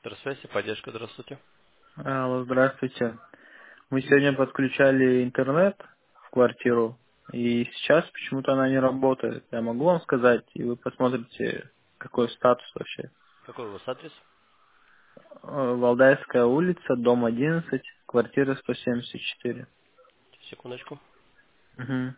Центр связи, поддержка, здравствуйте. Алло, здравствуйте. Мы сегодня подключали интернет в квартиру, и сейчас почему-то она не работает. Я могу вам сказать, и вы посмотрите, какой статус вообще. Какой у вас адрес? Валдайская улица, дом 11, квартира 174. Секундочку. Мгм.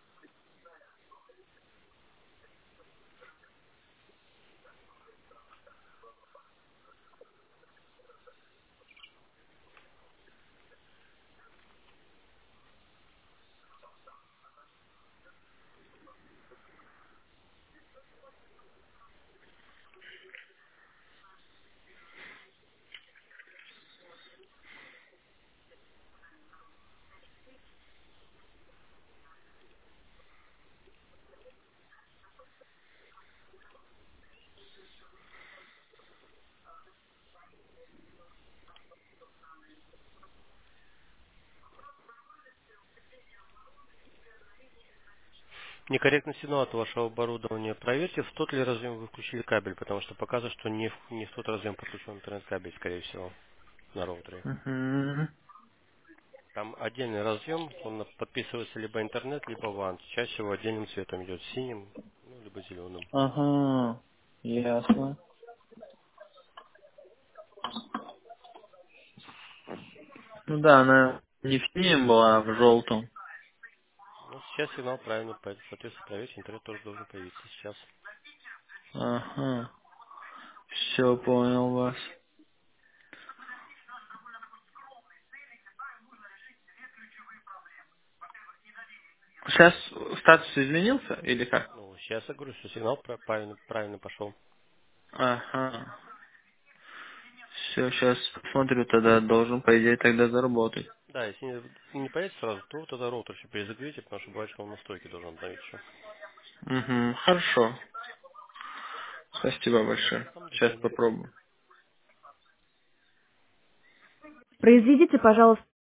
Некорректный сигнал от вашего оборудования. Проверьте, в тот ли разъем вы включили кабель, потому что показывает, что не в тот разъем подключен интернет-кабель, скорее всего, на роутере. Мгм. Там отдельный разъем, он подписывается либо интернет, либо WAN. Чаще всего отдельным цветом идет, синим, ну, либо зеленым. Ага, ясно. Ну да, она не в синем была, а в желтом. Ну, сейчас сигнал правильный, соответственно, проверьте, интернет тоже должен появиться сейчас. Ага, все, понял вас. Сейчас статус изменился или как? Ну, сейчас я говорю, что сигнал правильно пошел. Ага. Все, сейчас посмотрю, тогда должен, по идее, тогда заработать. Да, если не появится сразу, то тогда роутер еще перезагрузите, потому что бывает, что он настройки должен обновить еще. Угу, хорошо. Спасибо большое. До Сейчас свидания. попробую. Произведите, пожалуйста,